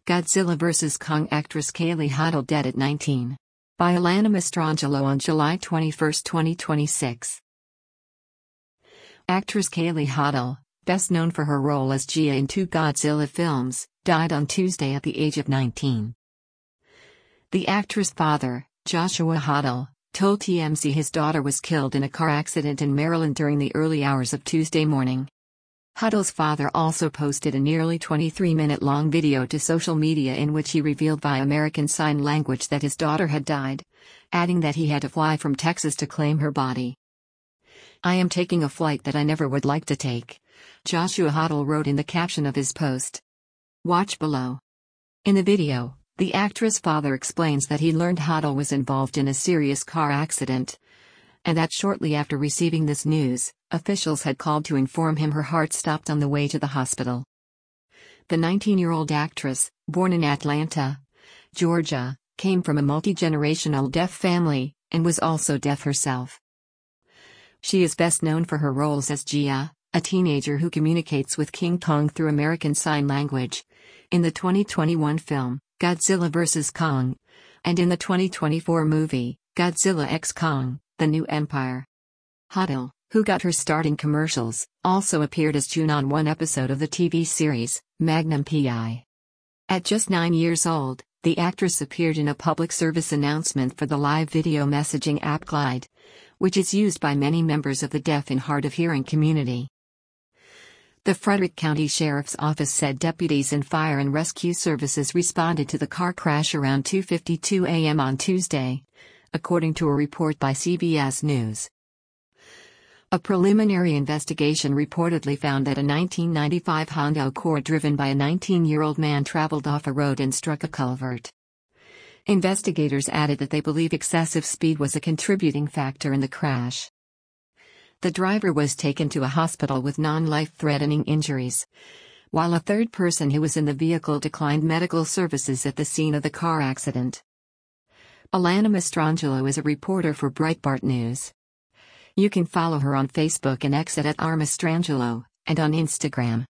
Godzilla vs. Kong actress Kaylee Huddle dead at 19. By Alana Mastrangelo on July 21, 2026. Actress Kaylee Huddle, best known for her role as Gia in 2 Godzilla films, died on Tuesday at the age of 19. The actress' father, Joshua Huddle, told TMZ his daughter was killed in a car accident in Maryland during the early hours of Tuesday morning. Huddle's father also posted a nearly 23-minute-long video to social media in which he revealed via American Sign Language that his daughter had died, adding that he had to fly from Texas to claim her body. "I am taking a flight that I never would like to take," Joshua Huddle wrote in the caption of his post. Watch below. In the video, the actress' father explains that he learned Huddle was involved in a serious car accident, and that shortly after receiving this news, officials had called to inform him her heart stopped on the way to the hospital. The 19-year-old actress, born in Atlanta, Georgia, came from a multi-generational deaf family, and was also deaf herself. She is best known for her roles as Gia, a teenager who communicates with King Kong through American Sign Language, in the 2021 film, Godzilla vs. Kong, and in the 2024 movie, Godzilla x Kong: The New Empire. Huddle, who got her start in commercials, also appeared as June on one episode of the TV series, Magnum P.I. At just 9 years old, the actress appeared in a public service announcement for the live video messaging app Glide, which is used by many members of the deaf and hard of hearing community. The Frederick County Sheriff's Office said deputies and fire and rescue services responded to the car crash around 2:52 a.m. on Tuesday, according to a report by CBS News. A preliminary investigation reportedly found that a 1995 Honda Accord driven by a 19-year-old man traveled off a road and struck a culvert. Investigators added that they believe excessive speed was a contributing factor in the crash. The driver was taken to a hospital with non-life-threatening injuries, while a third person who was in the vehicle declined medical services at the scene of the car accident. Alana Mastrangelo is a reporter for Breitbart News. You can follow her on Facebook and X at @rmastrangelo, and on Instagram.